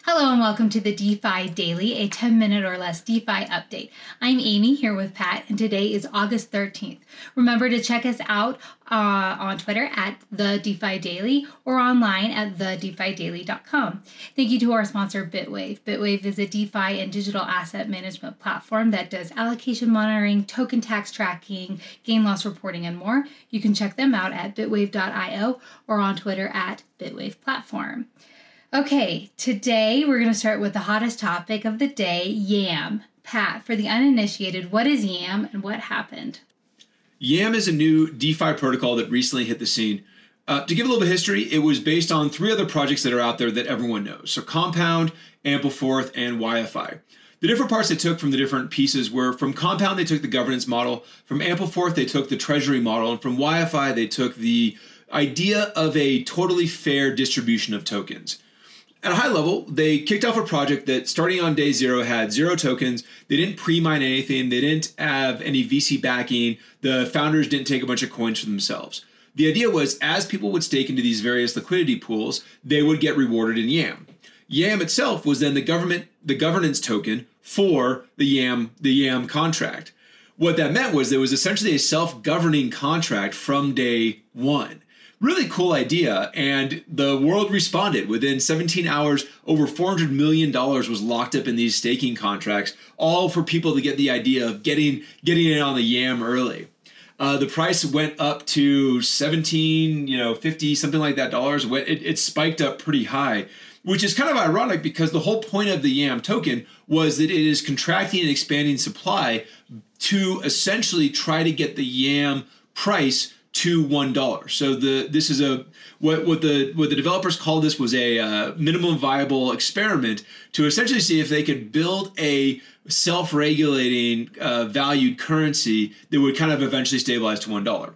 Hello and welcome to the DeFi Daily, a 10-minute or less DeFi update. I'm Amy here with Pat, and today is August 13th. Remember to check us out on Twitter at the DeFi Daily or online at thedefidaily.com. Thank you to our sponsor, Bitwave. Bitwave is a DeFi and digital asset management platform that does allocation monitoring, token tax tracking, gain loss reporting, and more. You can check them out at bitwave.io or on Twitter at Bitwave Platform. Okay, today we're going to start with the hottest topic of the day, YAM. Pat, for the uninitiated, what is YAM and what happened? YAM is a new DeFi protocol that recently hit the scene. To give a little bit of history, it was based on three other projects that are out there that everyone knows. So Compound, Ampleforth, and YFI. The different parts they took from the different pieces were from Compound, they took the governance model. From Ampleforth, they took the treasury model. And from YFI, they took the idea of a totally fair distribution of tokens. At a high level, they kicked off a project that starting on day zero had 0 tokens. They didn't pre-mine anything. They didn't have any VC backing. The founders didn't take a bunch of coins for themselves. The idea was as people would stake into these various liquidity pools, they would get rewarded in YAM. YAM itself was then the governance token for the YAM contract. What that meant was there was essentially a self-governing contract from day one. Really cool idea, and the world responded. Within 17 hours, over $400 million was locked up in these staking contracts, all for people to get the idea of getting in on the YAM early. The price went up to 17, 50, something like that dollars. It spiked up pretty high, which is kind of ironic because the whole point of the YAM token was that it is contracting and expanding supply to essentially try to get the YAM price to $1. So this is what the developers called this was a minimum viable experiment to essentially see if they could build a self-regulating valued currency that would kind of eventually stabilize to $1.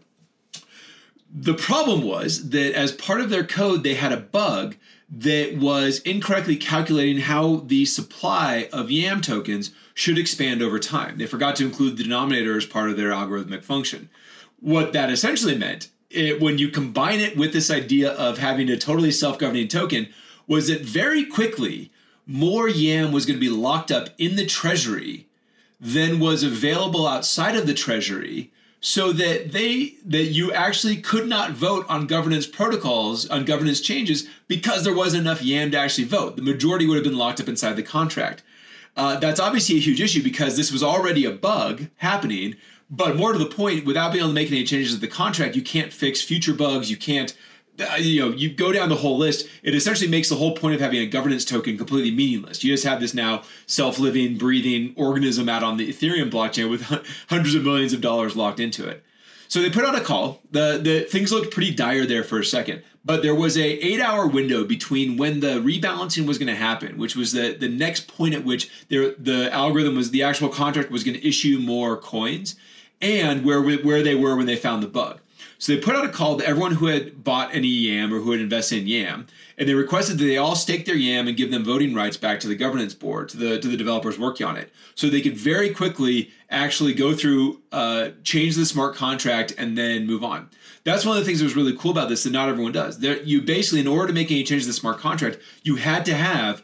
The problem was that as part of their code, they had a bug that was incorrectly calculating how the supply of YAM tokens should expand over time. They forgot to include the denominator as part of their algorithmic function. What that essentially meant, when you combine it with this idea of having a totally self-governing token, was that very quickly more YAM was going to be locked up in the treasury than was available outside of the treasury, so that you actually could not vote on governance protocols, on governance changes, because there wasn't enough YAM to actually vote. The majority would have been locked up inside the contract. That's obviously a huge issue because this was already a bug happening. But more to the point, without being able to make any changes to the contract, you can't fix future bugs. You can't, you go down the whole list. It essentially makes the whole point of having a governance token completely meaningless. You just have this now self-living, breathing organism out on the Ethereum blockchain with hundreds of millions of dollars locked into it. So they put out a call. The things looked pretty dire there for a second, but there was a 8-hour window between when the rebalancing was going to happen, which was the next point at which the algorithm was, the actual contract was going to issue more coins, and where they were when they found the bug. So they put out a call to everyone who had bought any YAM or who had invested in YAM, and they requested that they all stake their YAM and give them voting rights back to the governance board, to the developers working on it, so they could very quickly actually go through, change the smart contract, and then move on. That's one of the things that was really cool about this that not everyone does. You basically, in order to make any changes to the smart contract, you had to have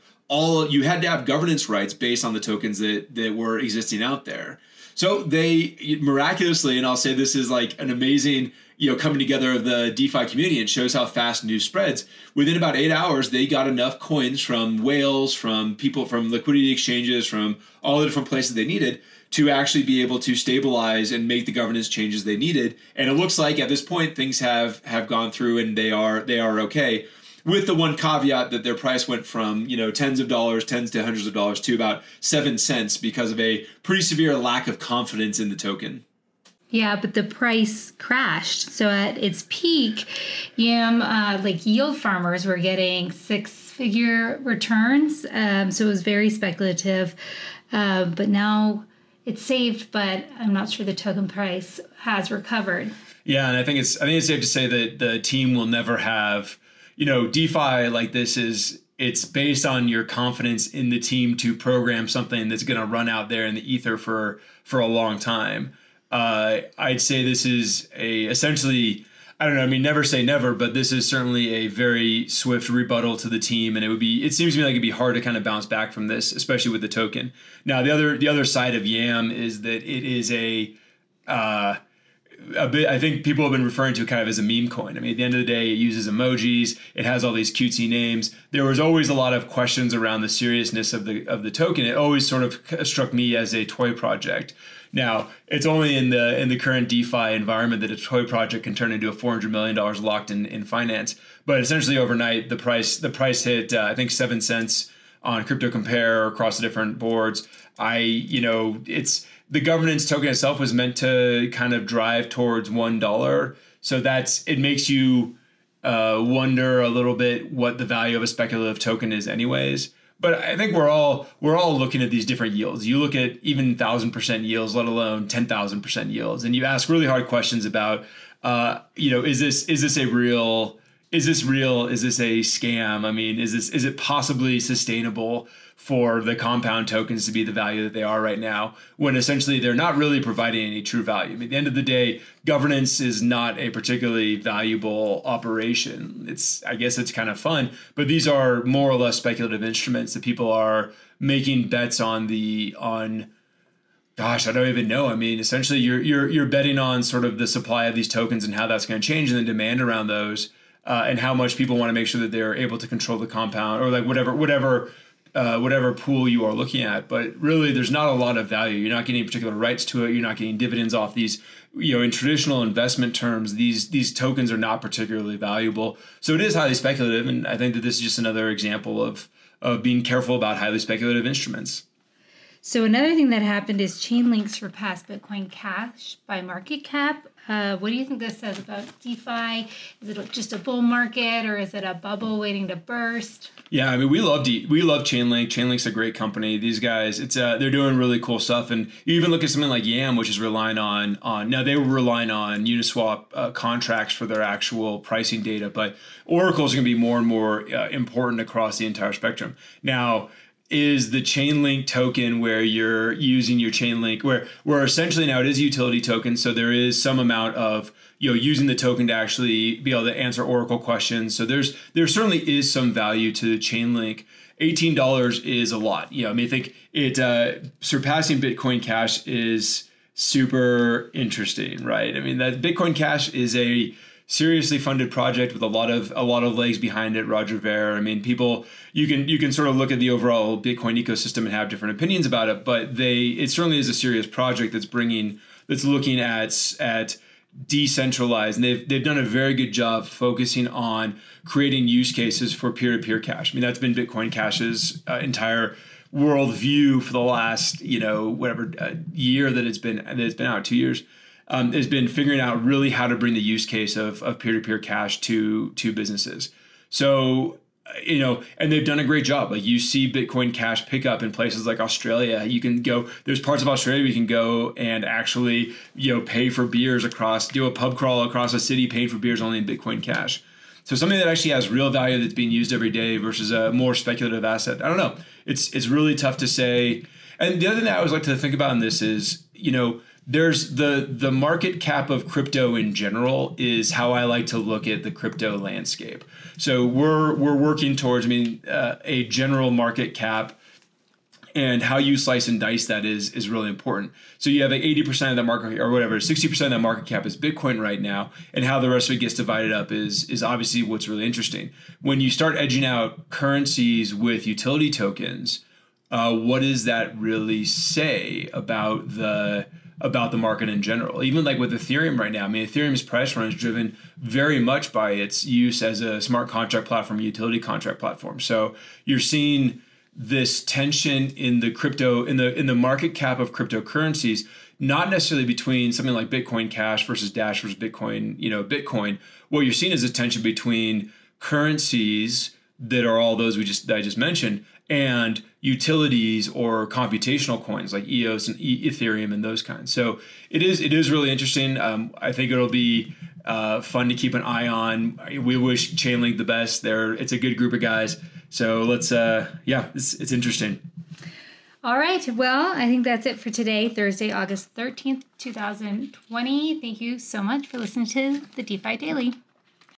governance rights based on the tokens that were existing out there. So they miraculously, and I'll say this is like an amazing, coming together of the DeFi community, and shows how fast news spreads. Within about 8 hours, they got enough coins from whales, from people, from liquidity exchanges, from all the different places they needed to actually be able to stabilize and make the governance changes they needed. And it looks like at this point, things have gone through and they are okay. With the one caveat that their price went from, tens to hundreds of dollars to about 7 cents because of a pretty severe lack of confidence in the token. Yeah, but the price crashed. So at its peak, YAM, yield farmers were getting 6-figure returns. So it was very speculative. But now it's saved, but I'm not sure the token price has recovered. Yeah, and I think it's safe to say that the team will never have, DeFi like this it's based on your confidence in the team to program something that's going to run out there in the ether for a long time. I'd say this is essentially I don't know. I mean, never say never, but this is certainly a very swift rebuttal to the team, and it seems to me like it'd be hard to kind of bounce back from this, especially with the token. Now, the other side of YAM is that it is a bit, I think people have been referring to it kind of as a meme coin. I mean, at the end of the day, it uses emojis. It has all these cutesy names. There was always a lot of questions around the seriousness of the token. It always sort of struck me as a toy project. Now, it's only in the current DeFi environment that a toy project can turn into a $400 million locked in finance. But essentially overnight, the price hit, I think, 7 cents on Crypto Compare across the different boards. It's the governance token itself was meant to kind of drive towards $1. So it makes you wonder a little bit what the value of a speculative token is anyways. But I think we're all looking at these different yields. You look at even 1,000% yields, let alone 10,000% yields, and you ask really hard questions about, is this real? Is this a scam? I mean, is it possibly sustainable for the compound tokens to be the value that they are right now, when essentially they're not really providing any true value? I mean, at the end of the day, governance is not a particularly valuable operation. I guess it's kind of fun, but these are more or less speculative instruments that people are making bets on. Gosh, I don't even know. I mean, essentially you're betting on sort of the supply of these tokens and how that's going to change, and the demand around those, and how much people want to make sure that they're able to control the compound, or like whatever pool you are looking at. But really, there's not a lot of value. You're not getting particular rights to it. You're not getting dividends off these. In traditional investment terms, these tokens are not particularly valuable. So it is highly speculative, and I think that this is just another example of being careful about highly speculative instruments. So another thing that happened is Chainlink surpassed Bitcoin Cash by market cap. What do you think this says about DeFi? Is it just a bull market, or is it a bubble waiting to burst? Yeah, I mean, we love Chainlink. Chainlink's a great company. These guys, they're doing really cool stuff. And you even look at something like YAM, which is relying on now they were relying on Uniswap contracts for their actual pricing data, but oracles are going to be more and more important across the entire spectrum. Now, is the Chainlink token where you're using your Chainlink, where essentially now it is a utility token, so there is some amount of using the token to actually be able to answer Oracle questions. So there certainly is some value to Chainlink. $18 is a lot. I mean, I think it surpassing Bitcoin Cash is super interesting, right? I mean, that Bitcoin Cash is a seriously funded project with a lot of legs behind it. Roger Ver. I mean, people, you can sort of look at the overall Bitcoin ecosystem and have different opinions about it, but it certainly is a serious project that's looking at decentralized, and they've done a very good job focusing on creating use cases for peer-to-peer cash. I mean, that's been Bitcoin Cash's entire worldview for the last year that it's been out, 2 years. Has been figuring out really how to bring the use case of peer-to-peer cash to businesses. So, and they've done a great job. Like, you see Bitcoin Cash pick up in places like Australia. You can go, there's parts of Australia where you can go and actually, pay for beers do a pub crawl across a city, paying for beers only in Bitcoin Cash. So something that actually has real value that's being used every day versus a more speculative asset. I don't know. It's really tough to say. And the other thing that I always like to think about in this is, there's the market cap of crypto in general is how I like to look at the crypto landscape. So we're working towards, a general market cap, and how you slice and dice that is really important. So you have like 80% of the market, or whatever, 60% of that market cap is Bitcoin right now, and how the rest of it gets divided up is obviously what's really interesting. When you start edging out currencies with utility tokens, what does that really say about the market in general? Even like with Ethereum right now, Ethereum's price run is driven very much by its use as a smart contract platform, utility contract platform. So you're seeing this tension in the crypto, in the market cap of cryptocurrencies, not necessarily between something like Bitcoin Cash versus Dash versus Bitcoin, Bitcoin. What you're seeing is a tension between currencies that are all those that I just mentioned, and utilities or computational coins like EOS and Ethereum and those kinds. So it is really interesting. I think it'll be fun to keep an eye on. We wish Chainlink the best. It's a good group of guys. So let's it's interesting. All right. Well, I think that's it for today, Thursday, August 13th, 2020. Thank you so much for listening to the DeFi Daily.